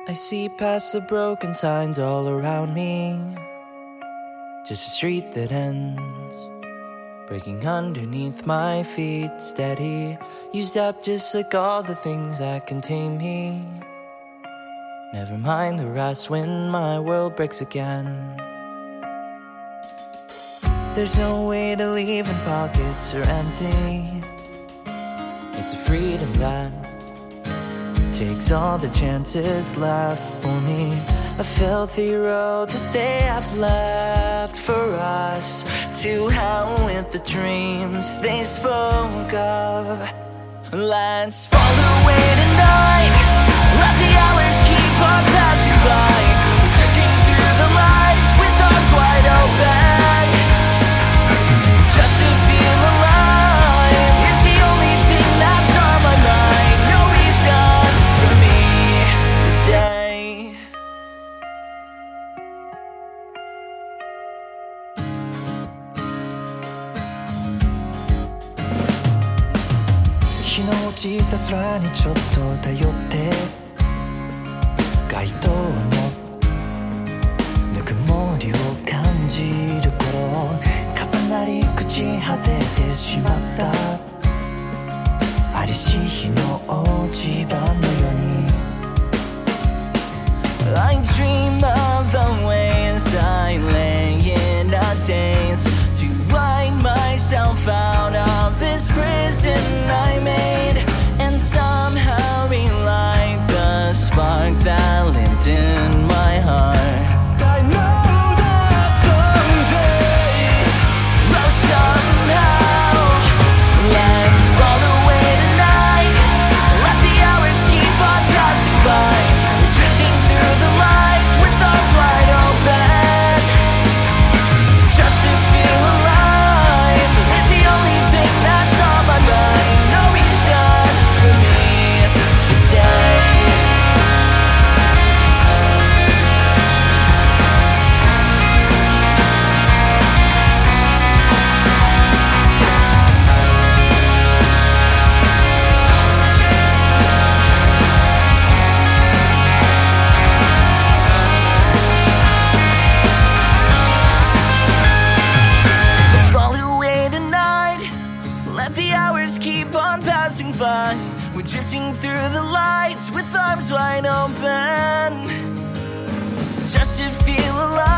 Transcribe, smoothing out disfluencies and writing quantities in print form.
I see past the broken signs all around me. Just a street that ends, breaking underneath my feet. Steady, you step just like all the things that contain me. Never mind the rest when my world breaks again. There's no way to leave when pockets are empty. It's a freedom that takes all the chances left for me. A filthy road that they have left for us. To hell with the dreams they spoke of. Let's fall away tonight. Let the hours keep on passing by. We're drifting through the lights with arms wide open. Just to feel alive is the only thing that's on my mind. No reason for me to stay. 日の落ちた空にちょっと頼って街灯のぬくもりを感じる頃、重なり朽ち果ててしまったありし日の落ち葉のように I dream of the ways I lay in a daze to write myself out of this prison I made, and somehow relight the spark that lit in my heart. I know that someday, well somehow, let's fall away tonight. Let the hours keep on passing by. We're drifting through the lights with arms wide open. Just to feel alive is the only thing that's on my mind. No reason for me to stay. Let's fall away tonight. Let the hours keep on passing by. We're drifting through the lights with arms wide open. Just to feel alive